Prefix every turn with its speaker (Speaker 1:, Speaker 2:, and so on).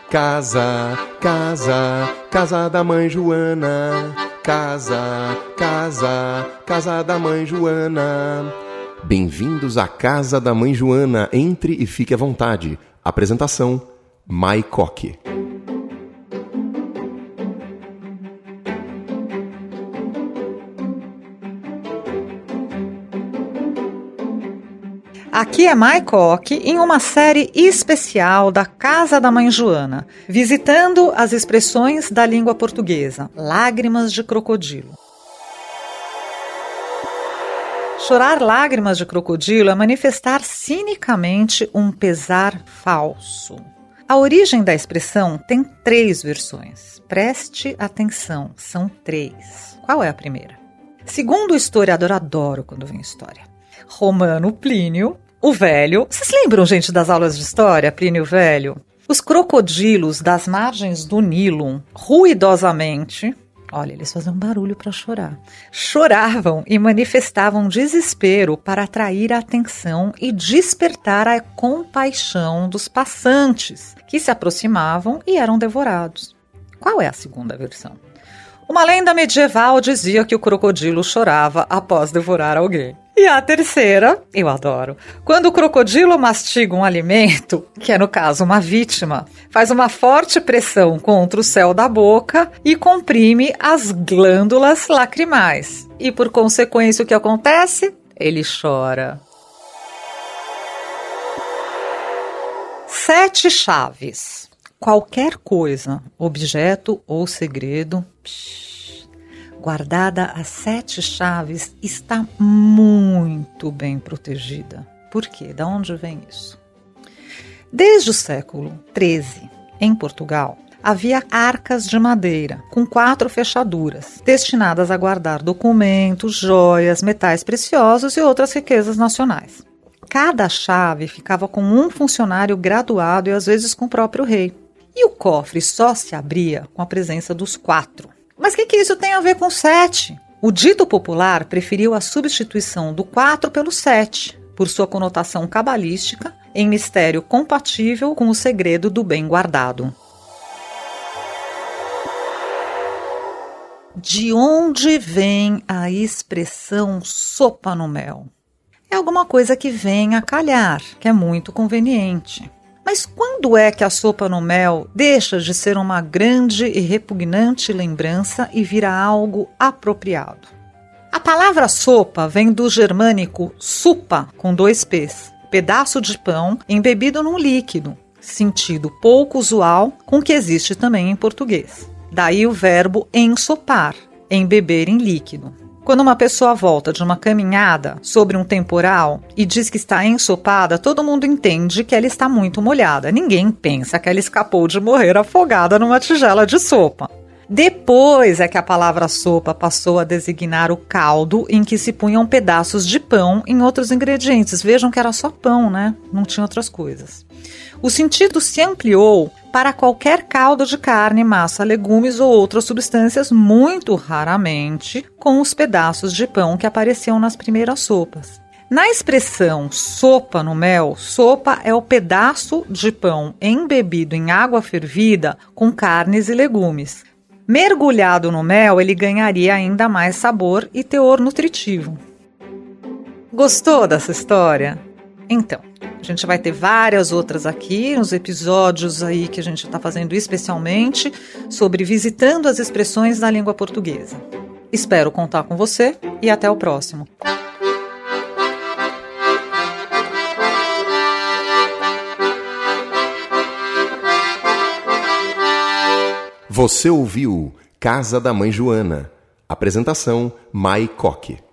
Speaker 1: Casa, casa, casa da mãe Joana. Casa, casa, casa da mãe Joana. Bem-vindos à Casa da Mãe Joana. Entre e fique à vontade. Apresentação, Mai Coque.
Speaker 2: Aqui é Mai Coque em uma série especial da Casa da Mãe Joana, visitando as expressões da língua portuguesa. Lágrimas de crocodilo. Chorar lágrimas de crocodilo é manifestar cinicamente um pesar falso. A origem da expressão tem 3 versões. Preste atenção, são 3. Qual é a primeira? Segundo o historiador, adoro quando vem história, Romano Plínio, o Velho. Vocês lembram, gente, das aulas de história, Plínio Velho? Os crocodilos das margens do Nilo, ruidosamente, olha, eles faziam barulho para chorar, choravam e manifestavam desespero para atrair a atenção e despertar a compaixão dos passantes, que se aproximavam e eram devorados. Qual é a segunda versão? Uma lenda medieval dizia que o crocodilo chorava após devorar alguém. E a terceira, eu adoro, quando o crocodilo mastiga um alimento, que é no caso uma vítima, faz uma forte pressão contra o céu da boca e comprime as glândulas lacrimais. E por consequência o que acontece? Ele chora. 7 chaves. Qualquer coisa, objeto ou segredo, guardada a 7 chaves, está muito bem protegida. Por quê? Da onde vem isso? Desde o século XIII, em Portugal, havia arcas de madeira com 4 fechaduras, destinadas a guardar documentos, joias, metais preciosos e outras riquezas nacionais. Cada chave ficava com um funcionário graduado e às vezes com o próprio rei. E o cofre só se abria com a presença dos 4. Mas o que isso tem a ver com 7? O dito popular preferiu a substituição do 4 pelo 7, por sua conotação cabalística, em mistério compatível com o segredo do bem guardado. De onde vem a expressão sopa no mel? É alguma coisa que vem a calhar, que é muito conveniente. Mas quando é que a sopa no mel deixa de ser uma grande e repugnante lembrança e vira algo apropriado? A palavra sopa vem do germânico supa, com 2 P's, pedaço de pão embebido num líquido, sentido pouco usual com que existe também em português. Daí o verbo ensopar, embeber em líquido. Quando uma pessoa volta de uma caminhada sobre um temporal e diz que está ensopada, todo mundo entende que ela está muito molhada. Ninguém pensa que ela escapou de morrer afogada numa tigela de sopa. Depois é que a palavra sopa passou a designar o caldo em que se punham pedaços de pão em outros ingredientes. Vejam que era só pão, né? Não tinha outras coisas. O sentido se ampliou para qualquer caldo de carne, massa, legumes ou outras substâncias, muito raramente com os pedaços de pão que apareciam nas primeiras sopas. Na expressão sopa no mel, sopa é o pedaço de pão embebido em água fervida com carnes e legumes. Mergulhado no mel, ele ganharia ainda mais sabor e teor nutritivo. Gostou dessa história? Então, a gente vai ter várias outras aqui, nos episódios aí que a gente está fazendo especialmente sobre visitando as expressões da língua portuguesa. Espero contar com você e até o próximo.
Speaker 1: Você ouviu Casa da Mãe Joana. Apresentação, Mai Coque.